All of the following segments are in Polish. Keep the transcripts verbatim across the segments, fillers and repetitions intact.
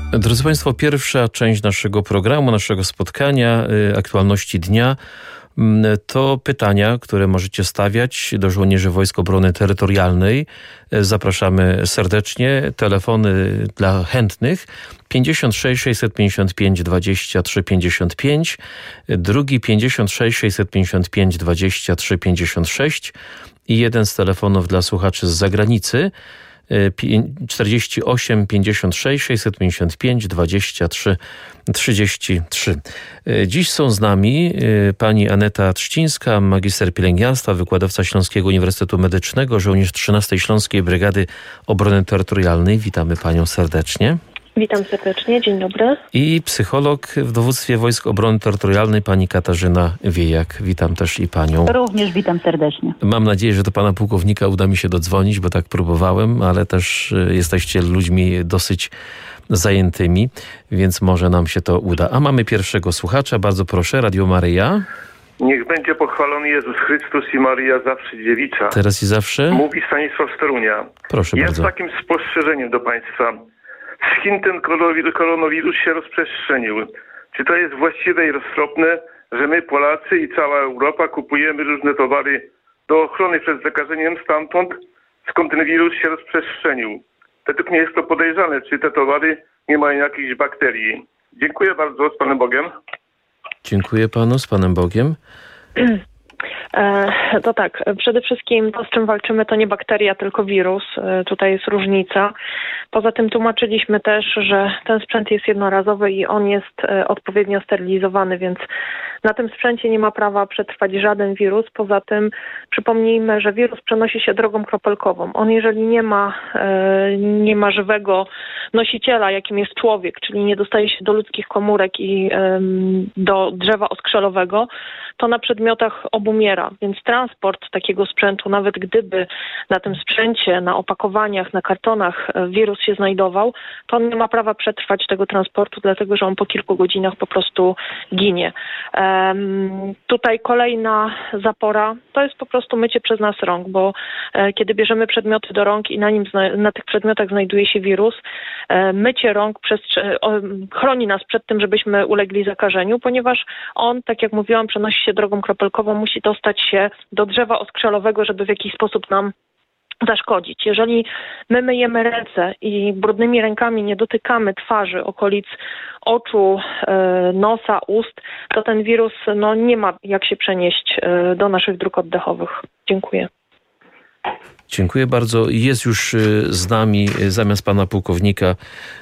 Drodzy Państwo, pierwsza część naszego programu, naszego spotkania, aktualności dnia, to pytania, które możecie stawiać do żołnierzy Wojsk Obrony Terytorialnej. Zapraszamy serdecznie. Telefony dla chętnych pięćdziesiąt sześć sześćset pięćdziesiąt pięć dwadzieścia trzy pięćdziesiąt pięć, drugi pięćdziesiąt sześć sześćset pięćdziesiąt pięć dwadzieścia trzy pięćdziesiąt sześć i jeden z telefonów dla słuchaczy z zagranicy czterdzieści osiem pięćdziesiąt sześć sześćset pięćdziesiąt pięć dwadzieścia trzy trzydzieści trzy. Dziś są z nami pani Aneta Trzcińska, magister pielęgniarstwa, wykładowca Śląskiego Uniwersytetu Medycznego, żołnierz trzynastej Śląskiej Brygady Obrony Terytorialnej. Witamy panią serdecznie. Witam serdecznie, dzień dobry. I psycholog w dowództwie Wojsk Obrony Terytorialnej, pani Katarzyna Wiejak. Witam też i panią. Również witam serdecznie. Mam nadzieję, że do pana pułkownika uda mi się dodzwonić, bo tak próbowałem, ale też jesteście ludźmi dosyć zajętymi, więc może nam się to uda. A mamy pierwszego słuchacza, bardzo proszę, Radio Maryja. Niech będzie pochwalony Jezus Chrystus i Maryja zawsze dziewicza. Teraz i zawsze. Mówi Stanisław z Torunia. Proszę ja bardzo. Ja z takim spostrzeżeniem do państwa. Z Chin ten koronawirus się rozprzestrzenił. Czy to jest właściwe i roztropne, że my Polacy i cała Europa kupujemy różne towary do ochrony przed zakażeniem stamtąd, skąd ten wirus się rozprzestrzenił? Według mnie jest to podejrzane, czy te towary nie mają jakichś bakterii. Dziękuję bardzo, z Panem Bogiem. Dziękuję panu, z Panem Bogiem. To tak, przede wszystkim to, z czym walczymy, to nie bakteria, tylko wirus. Tutaj jest różnica. Poza tym tłumaczyliśmy też, że ten sprzęt jest jednorazowy i on jest odpowiednio sterylizowany, więc na tym sprzęcie nie ma prawa przetrwać żaden wirus. Poza tym przypomnijmy, że wirus przenosi się drogą kropelkową. On, jeżeli nie ma, nie ma żywego nosiciela, jakim jest człowiek, czyli nie dostaje się do ludzkich komórek i do drzewa oskrzelowego, to na przedmiotach obumiera, więc transport takiego sprzętu, nawet gdyby na tym sprzęcie, na opakowaniach, na kartonach wirus się znajdował, to on nie ma prawa przetrwać tego transportu, dlatego że on po kilku godzinach po prostu ginie. Um, tutaj kolejna zapora to jest po prostu mycie przez nas rąk, bo e, kiedy bierzemy przedmioty do rąk i na nim na tych przedmiotach znajduje się wirus, e, mycie rąk przez, o, chroni nas przed tym, żebyśmy ulegli zakażeniu, ponieważ on, tak jak mówiłam, przenosi się drogą kropelkową, musi dostać się do drzewa oskrzelowego, żeby w jakiś sposób nam zaszkodzić. Jeżeli my myjemy ręce i brudnymi rękami nie dotykamy twarzy, okolic oczu, nosa, ust, to ten wirus no, nie ma jak się przenieść do naszych dróg oddechowych. Dziękuję. Dziękuję bardzo. Jest już z nami zamiast pana pułkownika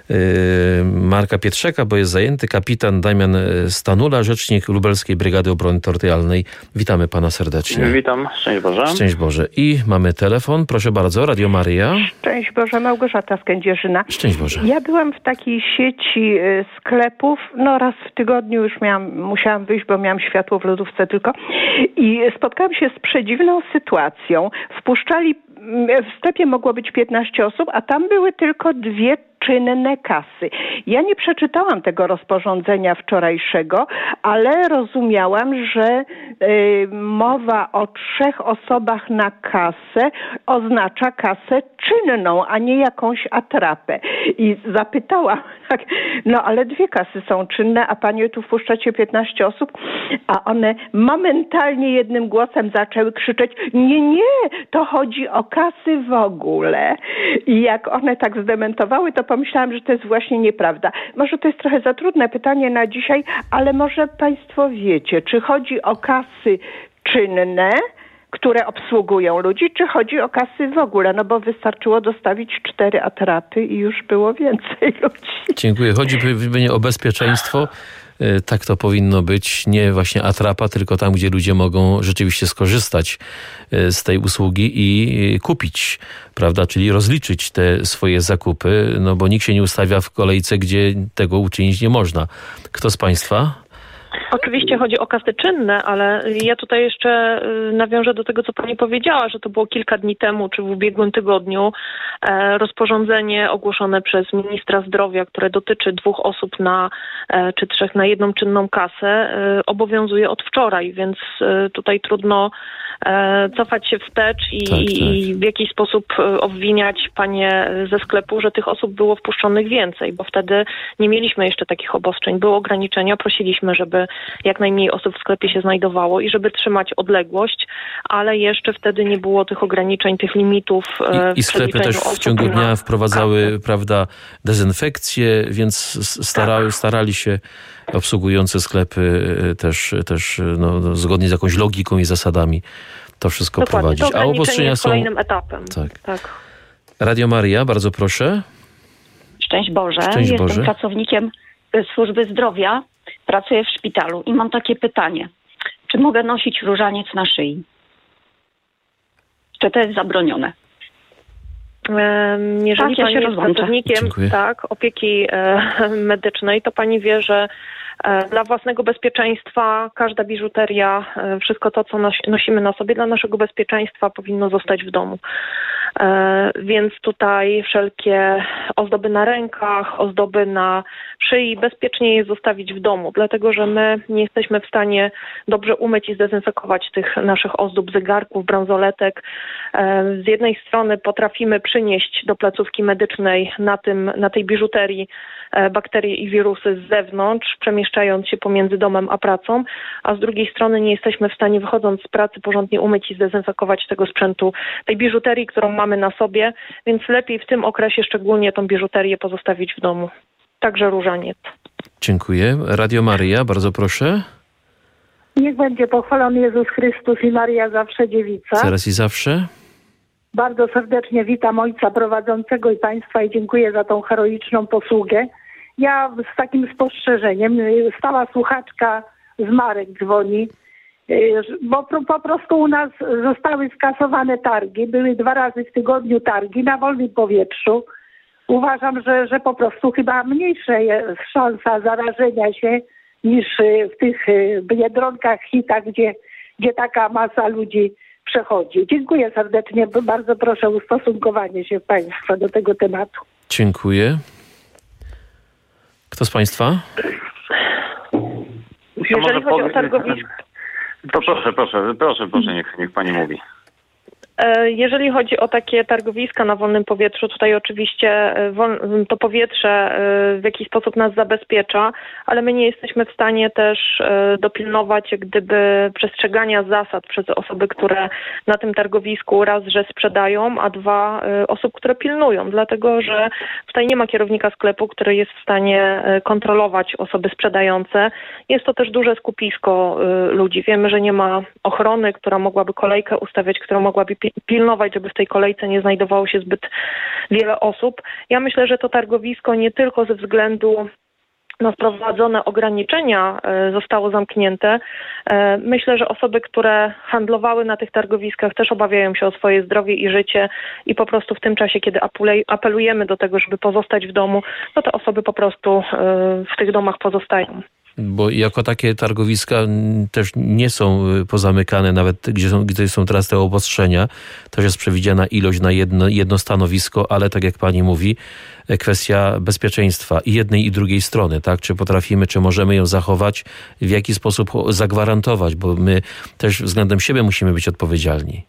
Marka Pietrzaka, bo jest zajęty, kapitan Damian Stanula, rzecznik Lubelskiej Brygady Obrony Terytorialnej. Witamy pana serdecznie. Witam, szczęść Boże. Szczęść Boże. I mamy telefon, proszę bardzo, Radio Maryja. Szczęść Boże, Małgorzata z Kędzierzyna. Szczęść Boże. Ja byłam w takiej sieci sklepów, no raz w tygodniu już miałam, musiałam wyjść, bo miałam światło w lodówce tylko i spotkałam się z przedziwną sytuacją. Wpuszczali, w sklepie mogło być piętnaście osób, a tam były tylko dwie czynne kasy. Ja nie przeczytałam tego rozporządzenia wczorajszego, ale rozumiałam, że y, mowa o trzech osobach na kasę oznacza kasę czynną, a nie jakąś atrapę. I zapytałam, tak, no ale dwie kasy są czynne, a panie tu wpuszczacie piętnaście osób, a one momentalnie jednym głosem zaczęły krzyczeć, nie, nie, to chodzi o kasy w ogóle. I jak one tak zdementowały, to pomyślałam, że to jest właśnie nieprawda. Może to jest trochę za trudne pytanie na dzisiaj, ale może państwo wiecie, czy chodzi o kasy czynne, które obsługują ludzi, czy chodzi o kasy w ogóle? No bo wystarczyło dostawić cztery atrapy i już było więcej ludzi. Dziękuję. Chodzi pewnie o bezpieczeństwo. Tak to powinno być. Nie właśnie atrapa, tylko tam, gdzie ludzie mogą rzeczywiście skorzystać z tej usługi i kupić, prawda? Czyli rozliczyć te swoje zakupy, no bo nikt się nie ustawia w kolejce, gdzie tego uczynić nie można. Kto z państwa? Oczywiście chodzi o kasy czynne, ale ja tutaj jeszcze nawiążę do tego, co pani powiedziała, że to było kilka dni temu, czy w ubiegłym tygodniu, rozporządzenie ogłoszone przez ministra zdrowia, które dotyczy dwóch osób na, czy trzech na jedną czynną kasę, obowiązuje od wczoraj, więc tutaj trudno cofać się wstecz i, tak, tak. i w jakiś sposób obwiniać panie ze sklepu, że tych osób było wpuszczonych więcej, bo wtedy nie mieliśmy jeszcze takich obostrzeń. Były ograniczenia, prosiliśmy, żeby jak najmniej osób w sklepie się znajdowało i żeby trzymać odległość, ale jeszcze wtedy nie było tych ograniczeń, tych limitów. I, i sklepy też w ciągu dnia wprowadzały, kasy. prawda, dezynfekcję, więc starały, tak. starali się obsługujące sklepy też, też no, zgodnie z jakąś logiką i zasadami to wszystko Dokładnie. prowadzić. To A obostrzenia jest są kolejnym etapem. Tak. tak. Radio Maria, bardzo proszę. Szczęść Boże. Szczęść Jestem Boże. pracownikiem służby zdrowia. Pracuję w szpitalu i mam takie pytanie. Czy mogę nosić różaniec na szyi? Czy to jest zabronione? Jeżeli tak, ja pani się jest rozłączę. pracownikiem tak, opieki e, medycznej, to pani wie, że e, dla własnego bezpieczeństwa każda biżuteria, e, wszystko to, co nos, nosimy na sobie, dla naszego bezpieczeństwa powinno zostać w domu. E, więc tutaj wszelkie ozdoby na rękach, ozdoby na szyi bezpiecznie jest zostawić w domu, dlatego że my nie jesteśmy w stanie dobrze umyć i zdezynfekować tych naszych ozdób, zegarków, bransoletek. E, z jednej strony potrafimy przynieść do placówki medycznej na, tym, na tej biżuterii e, bakterie i wirusy z zewnątrz, przemieszczając się pomiędzy domem a pracą, a z drugiej strony nie jesteśmy w stanie, wychodząc z pracy, porządnie umyć i zdezynfekować tego sprzętu, tej biżuterii, którą mamy na sobie, więc lepiej w tym okresie szczególnie tą biżuterię pozostawić w domu. Także różaniec. Dziękuję. Radio Maryja, bardzo proszę. Niech będzie pochwalony Jezus Chrystus i Maria zawsze dziewica. Teraz i zawsze. Bardzo serdecznie witam ojca prowadzącego i państwa i dziękuję za tą heroiczną posługę. Ja z takim spostrzeżeniem, stała słuchaczka z Marek dzwoni, bo po prostu u nas zostały skasowane targi. Były dwa razy w tygodniu targi na wolnym powietrzu. Uważam, że, że po prostu chyba mniejsza jest szansa zarażenia się niż w tych biedronkach, hitach, gdzie, gdzie taka masa ludzi przechodzi. Dziękuję serdecznie. Bardzo proszę o ustosunkowanie się państwa do tego tematu. Dziękuję. Kto z państwa? Jeżeli chodzi o targowisko... To proszę, proszę, proszę, proszę, niech, niech pani mówi. Jeżeli chodzi o takie targowiska na wolnym powietrzu, tutaj oczywiście to powietrze w jakiś sposób nas zabezpiecza, ale my nie jesteśmy w stanie też dopilnować jak gdyby przestrzegania zasad przez osoby, które na tym targowisku raz, że sprzedają, a dwa osób, które pilnują, dlatego że tutaj nie ma kierownika sklepu, który jest w stanie kontrolować osoby sprzedające. Jest to też duże skupisko ludzi. Wiemy, że nie ma ochrony, która mogłaby kolejkę ustawiać, która mogłaby pilnować, żeby w tej kolejce nie znajdowało się zbyt wiele osób. Ja myślę, że to targowisko nie tylko ze względu na wprowadzone ograniczenia zostało zamknięte. Myślę, że osoby, które handlowały na tych targowiskach, też obawiają się o swoje zdrowie i życie i po prostu w tym czasie, kiedy apelujemy do tego, żeby pozostać w domu, no te osoby po prostu w tych domach pozostają. Bo jako takie targowiska też nie są pozamykane, nawet gdzie są, gdzie są teraz te obostrzenia. Też jest przewidziana ilość na jedno, jedno stanowisko, ale tak jak pani mówi, kwestia bezpieczeństwa i jednej i drugiej strony, tak? Czy potrafimy, czy możemy ją zachować, w jaki sposób zagwarantować, bo my też względem siebie musimy być odpowiedzialni.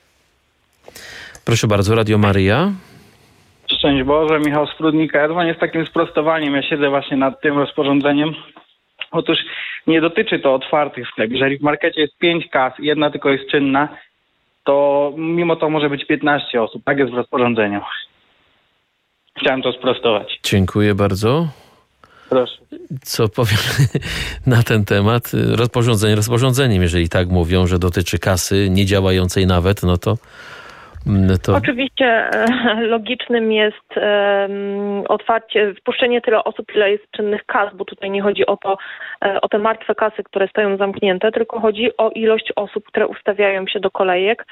Proszę bardzo, Radio Maryja. Szczęść Boże, Michał Sprudnika. Ja dzwonię z takim sprostowaniem. Ja siedzę właśnie nad tym rozporządzeniem. Otóż nie dotyczy to otwartych sklepów. Jeżeli w markecie jest pięć kas i jedna tylko jest czynna, to mimo to może być piętnaście osób. Tak jest w rozporządzeniu. Chciałem to sprostować. Dziękuję bardzo. Proszę. Co powiem na ten temat? Rozporządzenie rozporządzeniem, jeżeli tak mówią, że dotyczy kasy niedziałającej nawet, no to... To... Oczywiście logicznym jest um, otwarcie, wpuszczenie tyle osób, ile jest czynnych kas, bo tutaj nie chodzi o to, o te martwe kasy, które stoją zamknięte, tylko chodzi o ilość osób, które ustawiają się do kolejek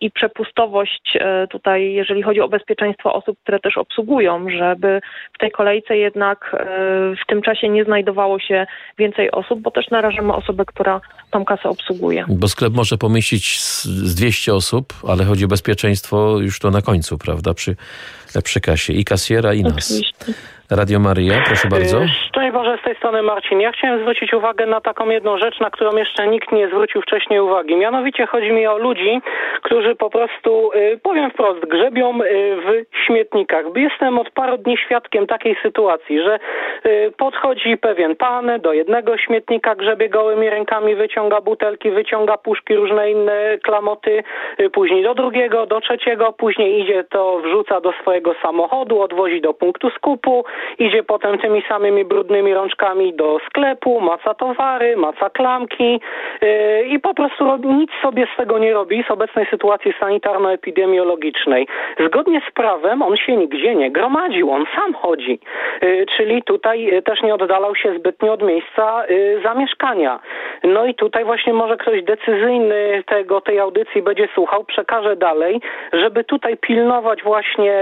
i przepustowość tutaj, jeżeli chodzi o bezpieczeństwo osób, które też obsługują, żeby w tej kolejce jednak w tym czasie nie znajdowało się więcej osób, bo też narażamy osobę, która tą kasę obsługuje. Bo sklep może pomieścić z dwieście osób, ale chodzi o bezpieczeństwo już to na końcu, prawda, przy, przy kasie i kasjera, i nas. Oczywiście. Radio Maryja, proszę bardzo. Szczęść Boże, z tej strony Marcin. Ja chciałem zwrócić uwagę na taką jedną rzecz, na którą jeszcze nikt nie zwrócił wcześniej uwagi. Mianowicie chodzi mi o ludzi, którzy po prostu, powiem wprost, grzebią w śmietnikach. Jestem od paru dni świadkiem takiej sytuacji, że podchodzi pewien pan do jednego śmietnika, grzebie gołymi rękami, wyciąga butelki, wyciąga puszki, różne inne klamoty, później do drugiego, do trzeciego, później idzie to, wrzuca do swojego samochodu, odwozi do punktu skupu, idzie potem tymi samymi brudnymi rączkami do sklepu, maca towary, maca klamki yy, i po prostu robi, nic sobie z tego nie robi z obecnej sytuacji sanitarno-epidemiologicznej. Zgodnie z prawem on się nigdzie nie gromadził, on sam chodzi. Yy, czyli tutaj yy, też nie oddalał się zbytnio od miejsca yy, zamieszkania. No i tutaj właśnie może ktoś decyzyjny tego, tej audycji będzie słuchał, przekaże dalej, żeby tutaj pilnować właśnie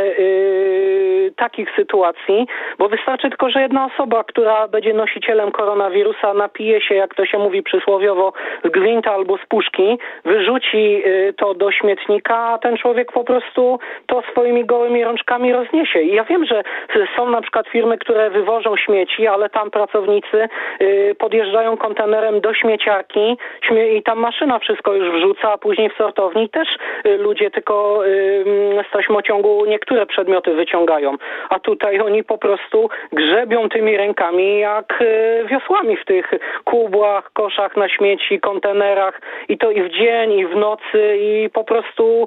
yy, takich sytuacji, bo wystarczy tylko, że jedna osoba, która będzie nosicielem koronawirusa, napije się, jak to się mówi przysłowiowo, z gwinta albo z puszki, wyrzuci to do śmietnika, a ten człowiek po prostu to swoimi gołymi rączkami rozniesie. I ja wiem, że są na przykład firmy, które wywożą śmieci, ale tam pracownicy podjeżdżają kontenerem do śmieciarki i tam maszyna wszystko już wrzuca, a później w sortowni też ludzie tylko z taśmociągu niektóre przedmioty wyciągają. A tutaj oni po prostu grzebią tymi rękami jak wiosłami w tych kubłach, koszach na śmieci, kontenerach i to i w dzień, i w nocy i po prostu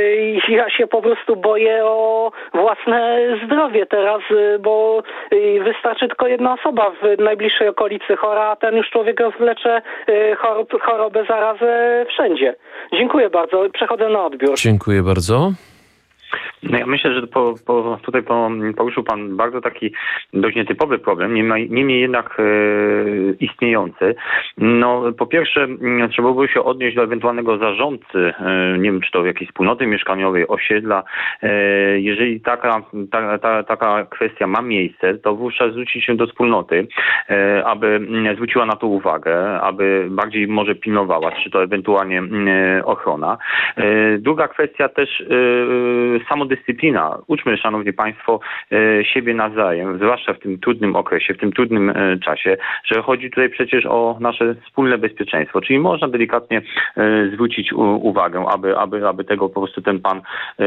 ja się po prostu boję o własne zdrowie teraz, bo wystarczy tylko jedna osoba w najbliższej okolicy chora, a ten już człowiek rozwlecze chorob, chorobę, zarazę wszędzie. Dziękuję bardzo. Przechodzę na odbiór. Dziękuję bardzo. No ja myślę, że po, po, tutaj po, poruszył pan bardzo taki dość nietypowy problem, niemniej, niemniej jednak e, istniejący. No po pierwsze trzeba by się odnieść do ewentualnego zarządcy, e, nie wiem czy to jakiejś wspólnoty mieszkaniowej, osiedla. E, jeżeli taka, ta, ta, taka kwestia ma miejsce, to wówczas zwrócić się do wspólnoty, e, aby zwróciła na to uwagę, aby bardziej może pilnowała, czy to ewentualnie e, ochrona. E, druga kwestia też e, samodyscyplina. Uczmy, szanowni państwo, siebie nawzajem, zwłaszcza w tym trudnym okresie, w tym trudnym czasie, że chodzi tutaj przecież o nasze wspólne bezpieczeństwo. Czyli można delikatnie zwrócić uwagę, aby, aby, aby tego po prostu ten pan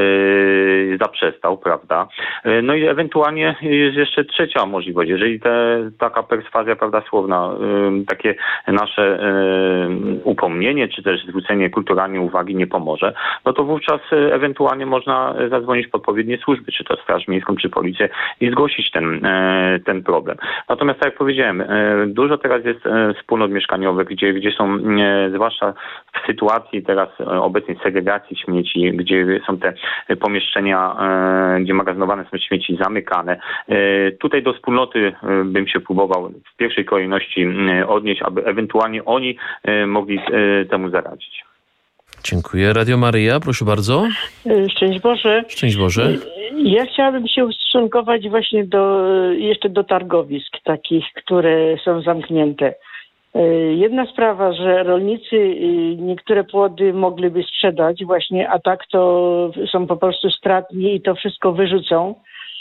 zaprzestał, prawda? No i ewentualnie jest jeszcze trzecia możliwość. Jeżeli te, taka perswazja, prawda, słowna, takie nasze upomnienie, czy też zwrócenie kulturalnie uwagi nie pomoże, no to wówczas ewentualnie można zadzwonić w odpowiednie służby, czy to Straż Miejską, czy Policję i zgłosić ten, ten problem. Natomiast tak jak powiedziałem, dużo teraz jest wspólnot mieszkaniowych, gdzie, gdzie są, zwłaszcza w sytuacji teraz obecnej segregacji śmieci, gdzie są te pomieszczenia, gdzie magazynowane są śmieci zamykane. Tutaj do wspólnoty bym się próbował w pierwszej kolejności odnieść, aby ewentualnie oni mogli temu zaradzić. Dziękuję. Radio Maryja, proszę bardzo. Szczęść Boże. Szczęść Boże. Ja chciałabym się ustosunkować właśnie do, jeszcze do targowisk takich, które są zamknięte. Jedna sprawa, że rolnicy niektóre płody mogliby sprzedać właśnie, a tak to są po prostu stratni i to wszystko wyrzucą.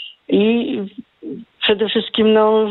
I przede wszystkim no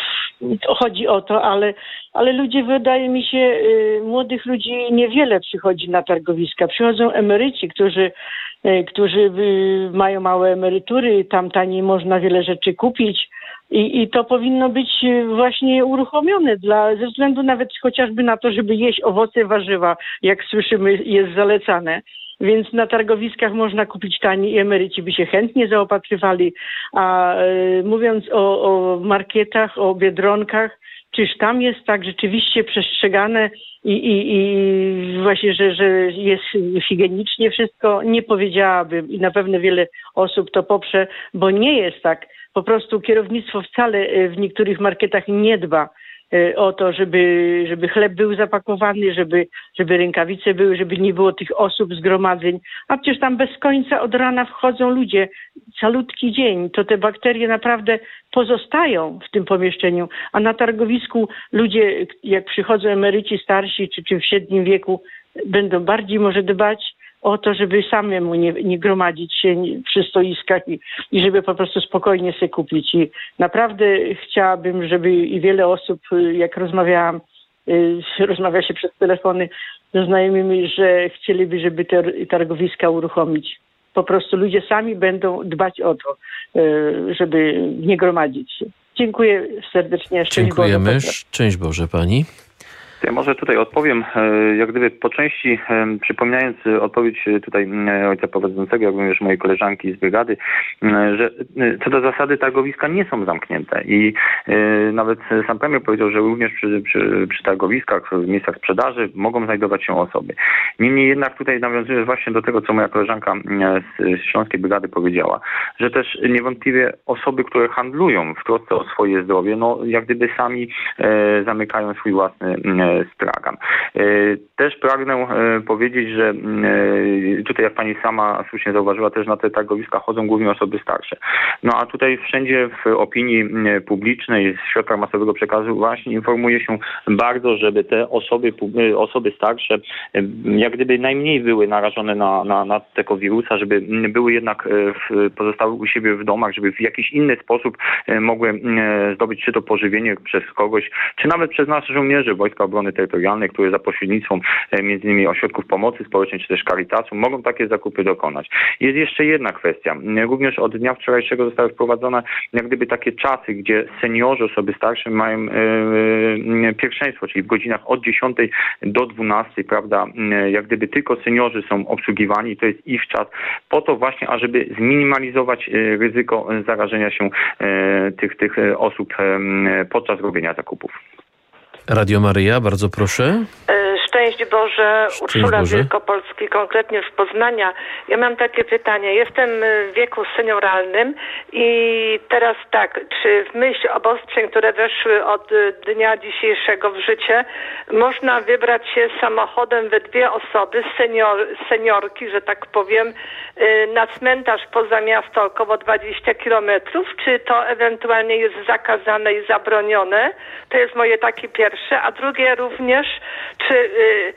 chodzi o to, ale, ale ludzie, wydaje mi się, y, młodych ludzi niewiele przychodzi na targowiska. Przychodzą emeryci, którzy, y, którzy y, mają małe emerytury, tam taniej można wiele rzeczy kupić i, i to powinno być właśnie uruchomione dla, ze względu nawet chociażby na to, żeby jeść owoce, warzywa, jak słyszymy, jest zalecane. Więc na targowiskach można kupić taniej i emeryci by się chętnie zaopatrywali. A y, mówiąc o, o marketach, o Biedronkach, czyż tam jest tak rzeczywiście przestrzegane i, i, i właśnie, że, że jest higienicznie wszystko? Nie powiedziałabym i na pewno wiele osób to poprze, bo nie jest tak. Po prostu kierownictwo wcale w niektórych marketach nie dba o to, żeby, żeby chleb był zapakowany, żeby, żeby rękawice były, żeby nie było tych osób, zgromadzeń. A przecież tam bez końca od rana wchodzą ludzie, calutki dzień. To te bakterie naprawdę pozostają w tym pomieszczeniu. A na targowisku ludzie, jak przychodzą emeryci starsi, czy, czy w średnim wieku, będą bardziej może dbać o to, żeby samemu nie, nie gromadzić się przy stoiskach i, i żeby po prostu spokojnie sobie kupić. I naprawdę chciałabym, żeby i wiele osób, jak rozmawiałam, rozmawia się przez telefony ze znajomymi, że chcieliby, żeby te targowiska uruchomić. Po prostu ludzie sami będą dbać o to, żeby nie gromadzić się. Dziękuję serdecznie. Szczęść Dziękujemy. Boże. Szczęść Boże pani. Ja może tutaj odpowiem, jak gdyby po części, przypominając odpowiedź tutaj ojca prowadzącego, jak również mojej koleżanki z brygady, że co do zasady targowiska nie są zamknięte i nawet sam premier powiedział, że również przy, przy, przy targowiskach, w miejscach sprzedaży mogą znajdować się osoby. Niemniej jednak tutaj nawiązuję właśnie do tego, co moja koleżanka z Śląskiej Brygady powiedziała, że też niewątpliwie osoby, które handlują w trosce o swoje zdrowie, no jak gdyby sami zamykają swój własny stragan. Też pragnę powiedzieć, że tutaj jak pani sama słusznie zauważyła, też na te targowiska chodzą głównie osoby starsze. No a tutaj wszędzie w opinii publicznej, w środkach masowego przekazu właśnie informuje się bardzo, żeby te osoby, osoby starsze jak gdyby najmniej były narażone na, na, na tego wirusa, żeby były jednak w, pozostały u siebie w domach, żeby w jakiś inny sposób mogły zdobyć czy to pożywienie przez kogoś, czy nawet przez naszych żołnierzy Wojska Obrony Terytorialnej, które za pośrednictwem między innymi ośrodków pomocy społecznej czy też Caritasu mogą takie zakupy dokonać. Jest jeszcze jedna kwestia. Również od dnia wczorajszego zostały wprowadzone jak gdyby takie czasy, gdzie seniorzy, osoby starsze mają e, pierwszeństwo, czyli w godzinach od dziesiątej do dwunastej, prawda, jak gdyby tylko seniorzy są obsługiwani, to jest ich czas, po to właśnie, ażeby zminimalizować ryzyko zarażenia się e, tych, tych osób e, podczas robienia zakupów. Radio Maryja, bardzo proszę. Szczęść Boże, Szczęść Urszula Boże. Wielkopolski, konkretnie z Poznania. Ja mam takie pytanie. Jestem w wieku senioralnym i teraz tak, czy w myśl obostrzeń, które weszły od dnia dzisiejszego w życie, można wybrać się samochodem we dwie osoby, senior, seniorki, że tak powiem, na cmentarz poza miasto około dwadzieścia kilometrów, czy to ewentualnie jest zakazane i zabronione? To jest moje takie pierwsze. A drugie również, czy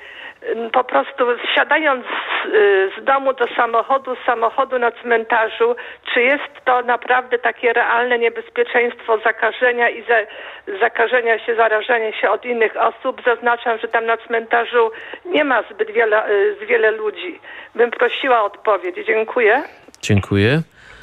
po prostu wsiadając z domu do samochodu, z samochodu na cmentarzu, czy jest to naprawdę takie realne niebezpieczeństwo zakażenia i za, zakażenia się, zarażenia się od innych osób? Zaznaczam, że tam na cmentarzu nie ma zbyt wiele, wiele ludzi. Bym prosiła o odpowiedź. Dziękuję. Dziękuję.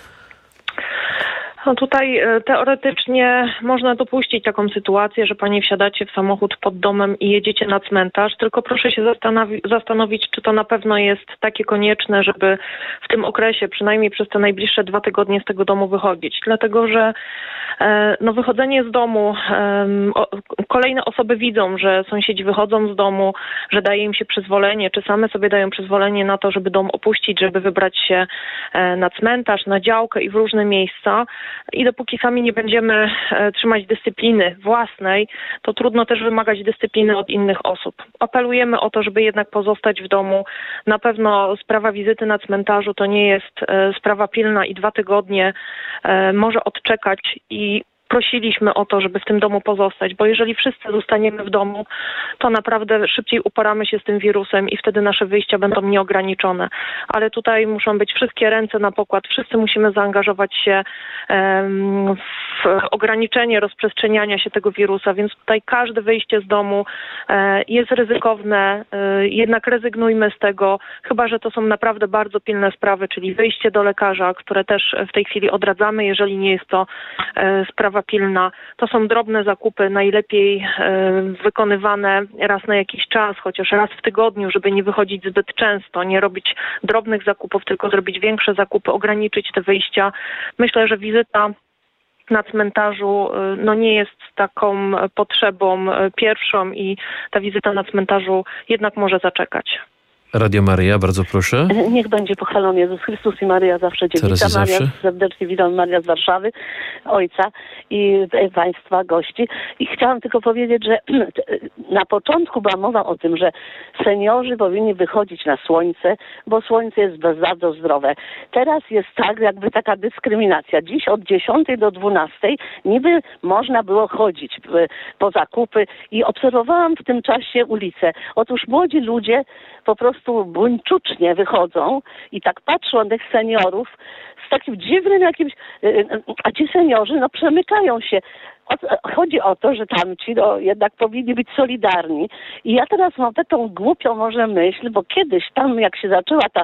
No tutaj teoretycznie można dopuścić taką sytuację, że pani wsiadacie w samochód pod domem i jedziecie na cmentarz, tylko proszę się zastanowi- zastanowić, czy to na pewno jest takie konieczne, żeby w tym okresie, przynajmniej przez te najbliższe dwa tygodnie z tego domu wychodzić. Dlatego, że no, wychodzenie z domu, o, kolejne osoby widzą, że sąsiedzi wychodzą z domu, że daje im się przyzwolenie, czy same sobie dają przyzwolenie na to, żeby dom opuścić, żeby wybrać się na cmentarz, na działkę i w różne miejsca. I dopóki sami nie będziemy e, trzymać dyscypliny własnej, to trudno też wymagać dyscypliny od innych osób. Apelujemy o to, żeby jednak pozostać w domu. Na pewno sprawa wizyty na cmentarzu to nie jest e, sprawa pilna i dwa tygodnie e, może odczekać i prosiliśmy o to, żeby w tym domu pozostać, bo jeżeli wszyscy zostaniemy w domu, to naprawdę szybciej uporamy się z tym wirusem i wtedy nasze wyjścia będą nieograniczone. Ale tutaj muszą być wszystkie ręce na pokład, wszyscy musimy zaangażować się um, w ograniczenie rozprzestrzeniania się tego wirusa, więc tutaj każde wyjście z domu e, jest ryzykowne, e, jednak rezygnujmy z tego, chyba że to są naprawdę bardzo pilne sprawy, czyli wyjście do lekarza, które też w tej chwili odradzamy, jeżeli nie jest to e, sprawa pilna. To są drobne zakupy, najlepiej e, wykonywane raz na jakiś czas, chociaż raz w tygodniu, żeby nie wychodzić zbyt często, nie robić drobnych zakupów, tylko zrobić większe zakupy, ograniczyć te wyjścia. Myślę, że wizyta na cmentarzu no nie jest taką potrzebą pierwszą i ta wizyta na cmentarzu jednak może zaczekać. Radio Maryja, bardzo proszę. Niech będzie pochwalony Jezus Chrystus i Maryja zawsze dziewica. Maria, serdecznie witam Maria z Warszawy, ojca i państwa gości. I chciałam tylko powiedzieć, że na początku była mowa o tym, że seniorzy powinni wychodzić na słońce, bo słońce jest bardzo zdrowe. Teraz jest tak, jakby taka dyskryminacja. Dziś od dziesiątej do dwunastej niby można było chodzić po zakupy i obserwowałam w tym czasie ulicę. Otóż młodzi ludzie po prostu buńczucznie wychodzą i tak patrzą na tych seniorów z takim dziwnym jakimś, a ci seniorzy no przemykają się. Chodzi o to, że tamci no, jednak powinni być solidarni. I ja teraz mam taką głupią może myśl, bo kiedyś tam jak się zaczęła ta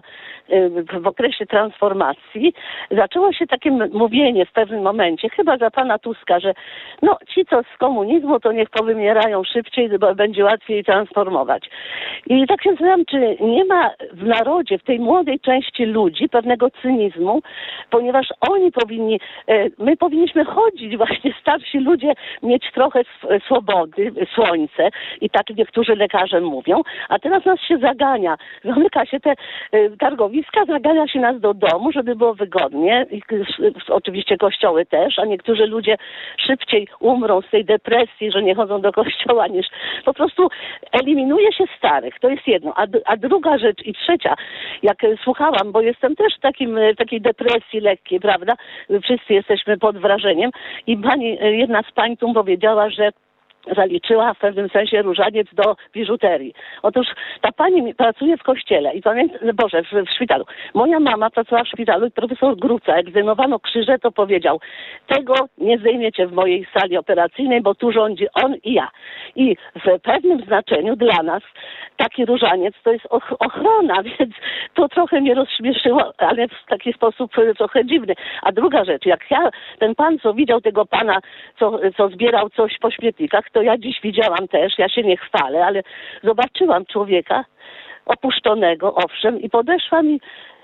w okresie transformacji, zaczęło się takie mówienie w pewnym momencie, chyba za pana Tuska, że no ci co z komunizmu to niech powymierają szybciej, bo będzie łatwiej transformować. I tak się zastanawiam, czy nie ma w narodzie, w tej młodej części ludzi pewnego cynizmu, ponieważ oni powinni, my powinniśmy chodzić właśnie starsi ludzie, mieć trochę swobody, słońce i tak niektórzy lekarze mówią, a teraz nas się zagania. Zamyka się te targowiska, zagania się nas do domu, żeby było wygodnie. I, oczywiście kościoły też, a niektórzy ludzie szybciej umrą z tej depresji, że nie chodzą do kościoła, niż po prostu eliminuje się starych. To jest jedno. A, a druga rzecz i trzecia, jak słuchałam, bo jestem też w takim, takiej depresji lekkiej, prawda? Wszyscy jesteśmy pod wrażeniem i pani, jedna z pań tu powiedziała, że zaliczyła w pewnym sensie różaniec do biżuterii. Otóż ta pani pracuje w kościele i pamiętam, Boże, w, w szpitalu. Moja mama pracowała w szpitalu i profesor Gruca, jak zdejmowano krzyże, to powiedział, tego nie zdejmiecie w mojej sali operacyjnej, bo tu rządzi on i ja. I w pewnym znaczeniu dla nas taki różaniec to jest ochrona, więc to trochę mnie rozśmieszyło, ale w taki sposób trochę dziwny. A druga rzecz, jak ja, ten pan, co widział tego pana, co, co zbierał coś po śmietnikach, to ja dziś widziałam też, ja się nie chwalę, ale zobaczyłam człowieka opuszczonego, owszem, i podeszła mi,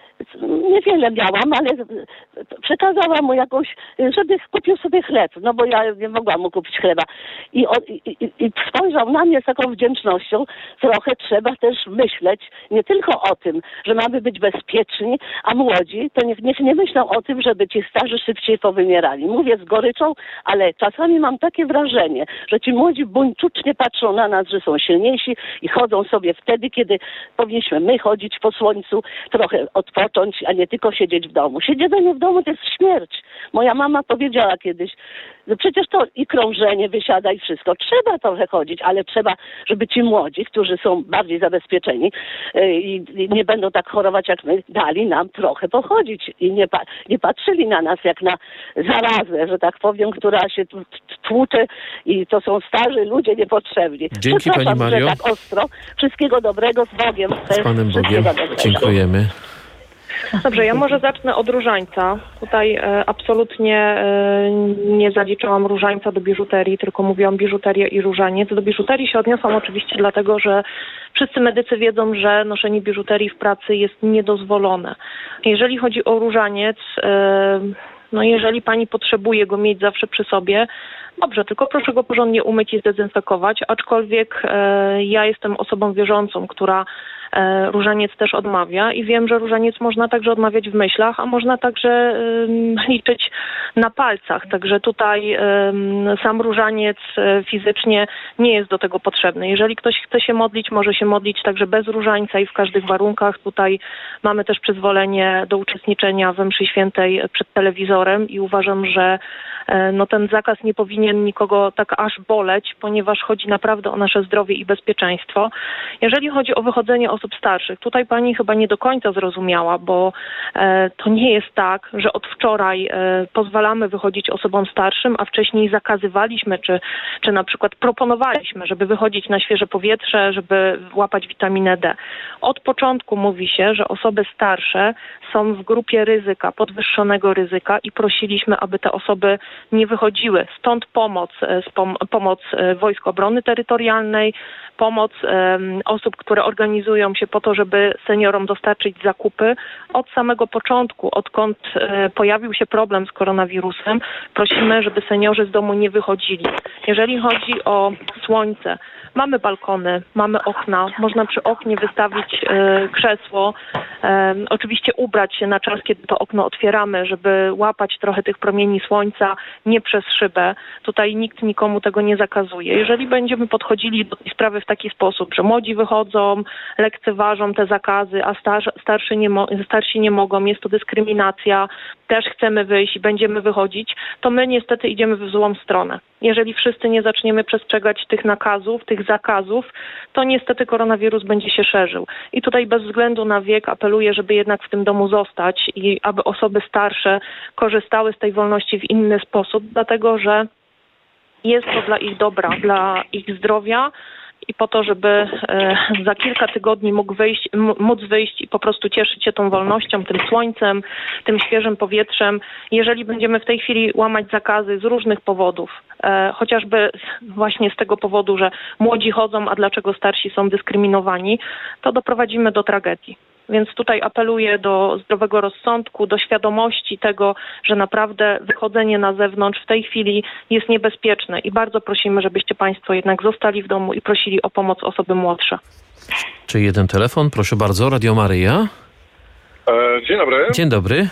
niewiele miałam, ale przekazałam mu jakąś, żeby kupił sobie chleb, no bo ja nie mogłam mu kupić chleba. I, on, i, i spojrzał na mnie z taką wdzięcznością. Trochę trzeba też myśleć nie tylko o tym, że mamy być bezpieczni, a młodzi to niech, niech nie myślą o tym, żeby ci starzy szybciej powymierali. Mówię z goryczą, ale czasami mam takie wrażenie, że ci młodzi buńczucznie patrzą na nas, że są silniejsi i chodzą sobie wtedy, kiedy powinniśmy my chodzić po słońcu, trochę odpocząć, a nie tylko siedzieć w domu. Siedzenie w domu to jest śmierć. Moja mama powiedziała kiedyś, że przecież to i krążenie wysiada i wszystko. Trzeba trochę chodzić, ale trzeba, żeby ci młodzi, którzy są bardziej zabezpieczeni i nie będą tak chorować jak my, dali nam trochę pochodzić i nie, pa- nie patrzyli na nas jak na zarazę, że tak powiem, która się tłucze i to są starzy ludzie niepotrzebni. Dzięki pani Mario. Że tak ostro. Wszystkiego dobrego, z Bogiem. Z Panem Bogiem. Dziękujemy. Dobrze, ja może zacznę od różańca. Tutaj e, absolutnie e, nie zaliczyłam różańca do biżuterii, tylko mówiłam biżuteria i różaniec. Do biżuterii się odniosłam oczywiście dlatego, że wszyscy medycy wiedzą, że noszenie biżuterii w pracy jest niedozwolone. Jeżeli chodzi o różaniec, e, no jeżeli pani potrzebuje go mieć zawsze przy sobie, dobrze, tylko proszę go porządnie umyć i zdezynfekować, aczkolwiek e, ja jestem osobą wierzącą, która e, różaniec też odmawia i wiem, że różaniec można także odmawiać w myślach, a można także e, liczyć na palcach, także tutaj e, sam różaniec e, fizycznie nie jest do tego potrzebny. Jeżeli ktoś chce się modlić, może się modlić także bez różańca i w każdych warunkach. Tutaj mamy też przyzwolenie do uczestniczenia we mszy świętej przed telewizorem i uważam, że e, no, ten zakaz nie powinien nikogo tak aż boleć, ponieważ chodzi naprawdę o nasze zdrowie i bezpieczeństwo. Jeżeli chodzi o wychodzenie osób starszych, tutaj pani chyba nie do końca zrozumiała, bo e, to nie jest tak, że od wczoraj e, pozwalamy wychodzić osobom starszym, a wcześniej zakazywaliśmy, czy, czy na przykład proponowaliśmy, żeby wychodzić na świeże powietrze, żeby łapać witaminę D. Od początku mówi się, że osoby starsze są w grupie ryzyka, podwyższonego ryzyka i prosiliśmy, aby te osoby nie wychodziły. Stąd pomoc, pomoc Wojsk Obrony Terytorialnej, pomoc um, osób, które organizują się po to, żeby seniorom dostarczyć zakupy. Od samego początku, odkąd e, pojawił się problem z koronawirusem, prosimy, żeby seniorzy z domu nie wychodzili. Jeżeli chodzi o słońce. Mamy balkony, mamy okna, można przy oknie wystawić e, krzesło, e, oczywiście ubrać się na czas, kiedy to okno otwieramy, żeby łapać trochę tych promieni słońca, nie przez szybę. Tutaj nikt nikomu tego nie zakazuje. Jeżeli będziemy podchodzili do tej sprawy w taki sposób, że młodzi wychodzą, lekceważą te zakazy, a star- starszy nie mo- starsi nie mogą, jest to dyskryminacja, też chcemy wyjść i będziemy wychodzić, to my niestety idziemy w złą stronę. Jeżeli wszyscy nie zaczniemy przestrzegać tych nakazów, tych zakazów, to niestety koronawirus będzie się szerzył. I tutaj bez względu na wiek apeluję, żeby jednak w tym domu zostać i aby osoby starsze korzystały z tej wolności w inny sposób, dlatego że jest to dla ich dobra, dla ich zdrowia i po to, żeby e, za kilka tygodni mógł wyjść, m- móc wyjść i po prostu cieszyć się tą wolnością, tym słońcem, tym świeżym powietrzem. Jeżeli będziemy w tej chwili łamać zakazy z różnych powodów, e, chociażby właśnie z tego powodu, że młodzi chodzą, a dlaczego starsi są dyskryminowani, to doprowadzimy do tragedii. Więc tutaj apeluję do zdrowego rozsądku, do świadomości tego, że naprawdę wychodzenie na zewnątrz w tej chwili jest niebezpieczne i bardzo prosimy, żebyście Państwo jednak zostali w domu i prosili o pomoc osoby młodsze. Czy jeden telefon? Proszę bardzo, Radio Maryja. E, dzień dobry. Dzień dobry.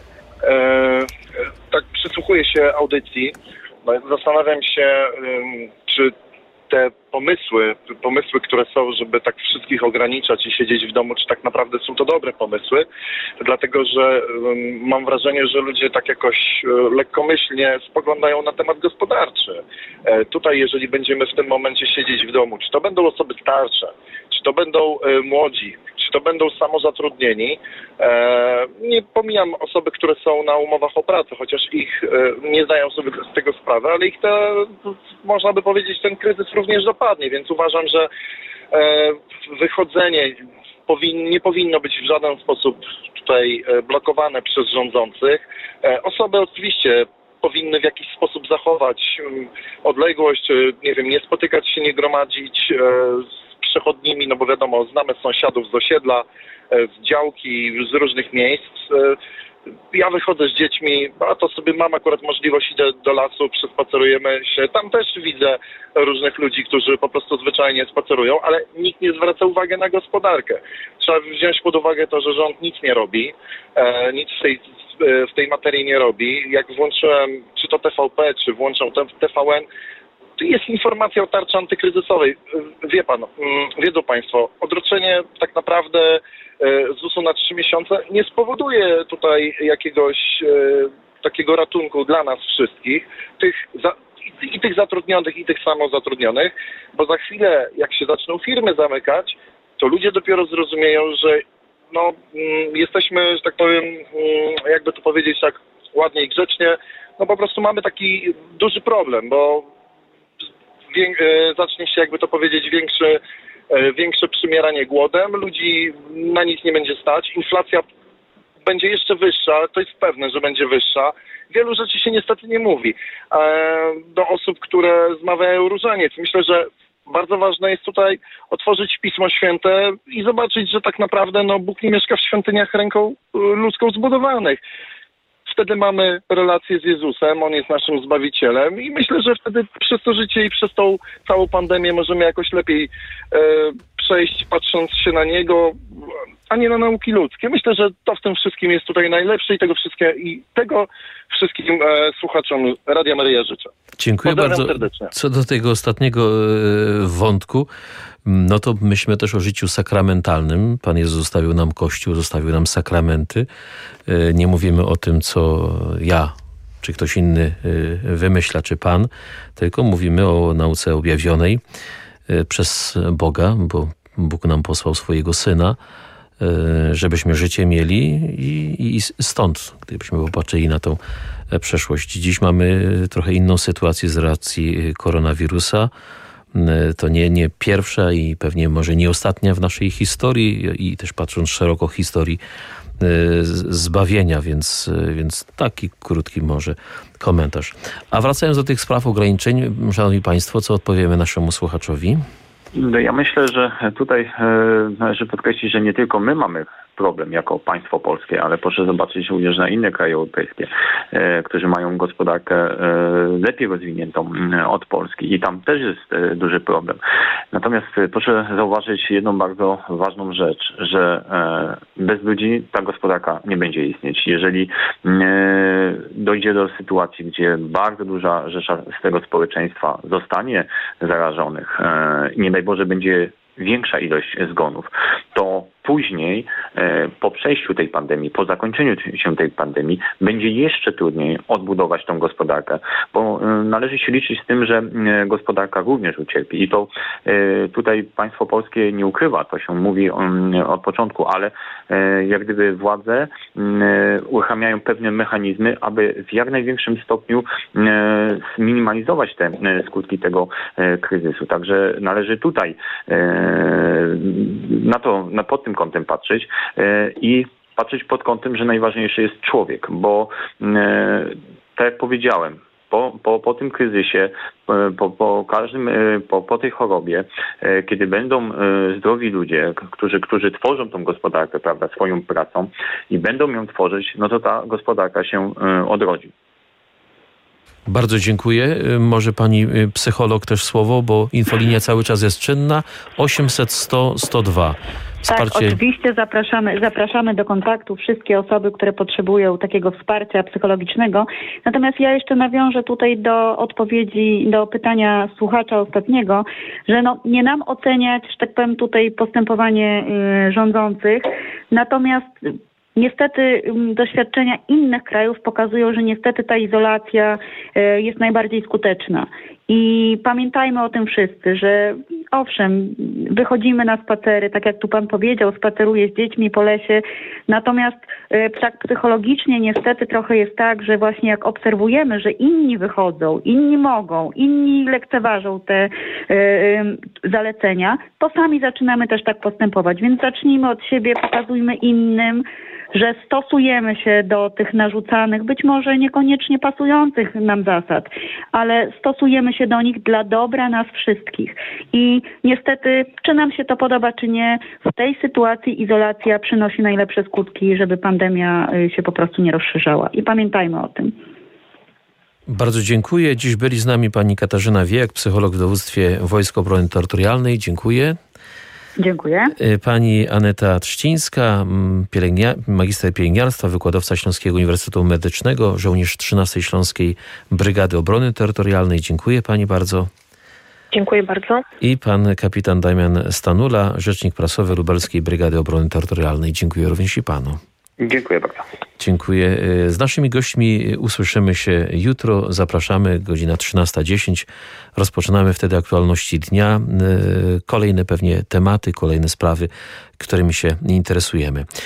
E, tak przysłuchuję się audycji. Zastanawiam się, czy te pomysły, pomysły, które są, żeby tak wszystkich ograniczać i siedzieć w domu, czy tak naprawdę są to dobre pomysły, dlatego że um, mam wrażenie, że ludzie tak jakoś um, lekkomyślnie spoglądają na temat gospodarczy. E, tutaj, jeżeli będziemy w tym momencie siedzieć w domu, czy to będą osoby starsze, czy to będą e, młodzi, czy to będą samozatrudnieni, e, nie pomijam osoby, które są na umowach o pracę, chociaż ich e, nie zdają sobie z tego sprawy, ale ich te, można by powiedzieć, ten kryzys również dopadnie, więc uważam, że e, wychodzenie powin, nie powinno być w żaden sposób tutaj e, blokowane przez rządzących. E, osoby oczywiście powinny w jakiś sposób zachować um, odległość, e, nie wiem, nie spotykać się, nie gromadzić e, z przechodnimi, no bo wiadomo, znamy sąsiadów z osiedla, e, z działki, z różnych miejsc. E, Ja wychodzę z dziećmi, a to sobie mam akurat możliwość, idę do lasu, przespacerujemy się. Tam też widzę różnych ludzi, którzy po prostu zwyczajnie spacerują, ale nikt nie zwraca uwagi na gospodarkę. Trzeba wziąć pod uwagę to, że rząd nic nie robi, e, nic w tej, w tej materii nie robi. Jak włączyłem, czy to T V P, czy włączam T V N, to jest informacja o tarczy antykryzysowej. Wie pan, wiedzą państwo, odroczenie tak naprawdę z U S U na trzy miesiące nie spowoduje tutaj jakiegoś e, takiego ratunku dla nas wszystkich, tych za, i, i tych zatrudnionych, i tych samozatrudnionych, bo za chwilę, jak się zaczną firmy zamykać, to ludzie dopiero zrozumieją, że no, mm, jesteśmy, że tak powiem, mm, jakby to powiedzieć tak ładnie i grzecznie, no po prostu mamy taki duży problem, bo wie, e, zacznie się, jakby to powiedzieć, większy większe przymieranie głodem, ludzi na nic nie będzie stać, inflacja będzie jeszcze wyższa, to jest pewne, że będzie wyższa. Wielu rzeczy się niestety nie mówi. Do osób, które zmawiają różaniec. Myślę, że bardzo ważne jest tutaj otworzyć Pismo Święte i zobaczyć, że tak naprawdę no, Bóg nie mieszka w świątyniach ręką ludzką zbudowanych. Wtedy mamy relację z Jezusem, On jest naszym Zbawicielem i myślę, że wtedy przez to życie i przez tą całą pandemię możemy jakoś lepiej e, przejść, patrząc się na Niego, a nie na nauki ludzkie. Myślę, że to w tym wszystkim jest tutaj najlepsze i tego wszystkie, i tego wszystkim e, słuchaczom Radia Maryja życzę. Dziękuję bardzo. Serdecznie. Co do tego ostatniego e, wątku, no to myślmy też o życiu sakramentalnym. Pan Jezus zostawił nam Kościół, zostawił nam sakramenty. E, nie mówimy o tym, co ja czy ktoś inny e, wymyśla, czy Pan, tylko mówimy o nauce objawionej e, przez Boga, bo Bóg nam posłał swojego Syna, żebyśmy życie mieli i, i stąd, gdybyśmy popatrzyli na tą przeszłość. Dziś mamy trochę inną sytuację z racji koronawirusa. To nie, nie pierwsza i pewnie może nie ostatnia w naszej historii i też patrząc szeroko historii zbawienia, więc, więc taki krótki może komentarz. A wracając do tych spraw ograniczeń, szanowni państwo, co odpowiemy naszemu słuchaczowi? Ja myślę, że tutaj należy podkreślić, że nie tylko my mamy problem jako państwo polskie, ale proszę zobaczyć również na inne kraje europejskie, którzy mają gospodarkę lepiej rozwiniętą od Polski i tam też jest duży problem. Natomiast proszę zauważyć jedną bardzo ważną rzecz, że bez ludzi ta gospodarka nie będzie istnieć. Jeżeli dojdzie do sytuacji, gdzie bardzo duża rzesza z tego społeczeństwa zostanie zarażonych, nie daj Boże będzie większa ilość zgonów, to później po przejściu tej pandemii, po zakończeniu się tej pandemii będzie jeszcze trudniej odbudować tą gospodarkę, bo należy się liczyć z tym, że gospodarka również ucierpi i to tutaj państwo polskie nie ukrywa, to się mówi od początku, ale jak gdyby władze uruchamiają pewne mechanizmy, aby w jak największym stopniu zminimalizować te skutki tego kryzysu. Także należy tutaj na to, na pod tym kątem patrzeć i patrzeć pod kątem, że najważniejszy jest człowiek, bo tak jak powiedziałem, po, po, po tym kryzysie, po, po każdym, po, po tej chorobie, kiedy będą zdrowi ludzie, którzy, którzy tworzą tą gospodarkę, prawda, swoją pracą i będą ją tworzyć, no to ta gospodarka się odrodzi. Bardzo dziękuję. Może pani psycholog też słowo, bo infolinia cały czas jest czynna. osiemset sto sto dwa. Wsparcie... Tak, oczywiście zapraszamy, zapraszamy do kontaktu wszystkie osoby, które potrzebują takiego wsparcia psychologicznego. Natomiast ja jeszcze nawiążę tutaj do odpowiedzi, do pytania słuchacza ostatniego, że no, nie nam oceniać, że tak powiem, tutaj postępowanie y, rządzących. Natomiast niestety doświadczenia innych krajów pokazują, że niestety ta izolacja jest najbardziej skuteczna. I pamiętajmy o tym wszyscy, że owszem, wychodzimy na spacery, tak jak tu pan powiedział, spaceruję z dziećmi po lesie, natomiast tak psychologicznie niestety trochę jest tak, że właśnie jak obserwujemy, że inni wychodzą, inni mogą, inni lekceważą te y, y, zalecenia, to sami zaczynamy też tak postępować. Więc zacznijmy od siebie, pokazujmy innym, że stosujemy się do tych narzucanych, być może niekoniecznie pasujących nam zasad, ale stosujemy się do nich dla dobra nas wszystkich. I niestety, czy nam się to podoba, czy nie, w tej sytuacji izolacja przynosi najlepsze skutki, żeby pandemia się po prostu nie rozszerzała. I pamiętajmy o tym. Bardzo dziękuję. Dziś byli z nami pani Katarzyna Wiejak, psycholog w dowództwie Wojsk Obrony Terytorialnej. Dziękuję. Dziękuję. Pani Aneta Trzcińska, pielęgnia- magister pielęgniarstwa, wykładowca Śląskiego Uniwersytetu Medycznego, żołnierz trzynastej Śląskiej Brygady Obrony Terytorialnej. Dziękuję pani bardzo. Dziękuję bardzo. I pan kapitan Damian Stanula, rzecznik prasowy Lubelskiej Brygady Obrony Terytorialnej. Dziękuję również i panu. Dziękuję bardzo. Dziękuję. Z naszymi gośćmi usłyszymy się jutro. Zapraszamy, godzina trzynasta dziesięć. Rozpoczynamy wtedy aktualności dnia. Kolejne pewnie tematy, kolejne sprawy, którymi się interesujemy.